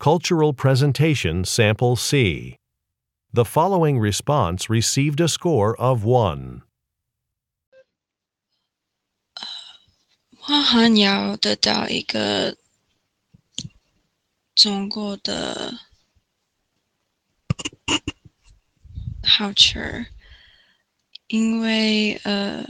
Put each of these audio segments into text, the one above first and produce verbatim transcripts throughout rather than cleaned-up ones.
Cultural Presentation Sample C. The following response received a score of one. 我很要得到一个中国的好吃，因为呃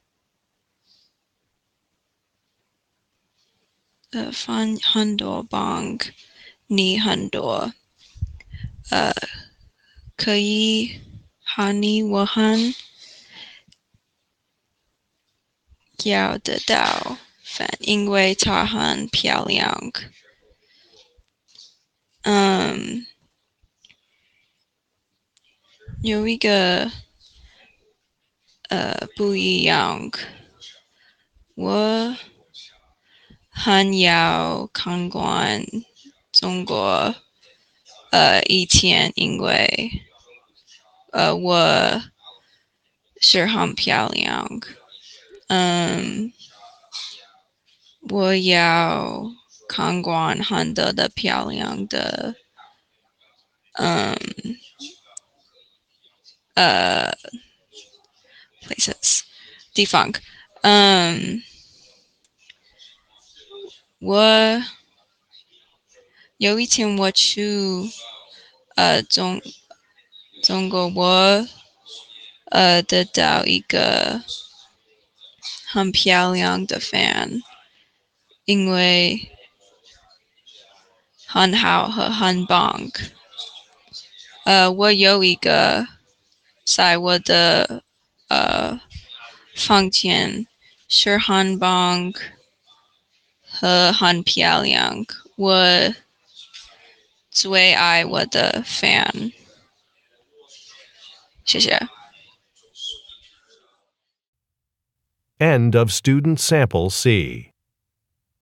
呃饭很多帮你很多呃可以和你我很要得到饭，因为它很漂亮。嗯，有一个呃不一样，我很要看惯中国呃以前，因为呃我是很漂亮，嗯，我要看惯很多的漂亮的嗯呃 places 地方，嗯，我有一天我去呃中中国，我呃得到一个很漂亮的饭，因为很好和很棒。呃，我有一个在我的呃房间是很棒和很漂亮，我最爱我的饭。谢谢。 End of Student Sample C.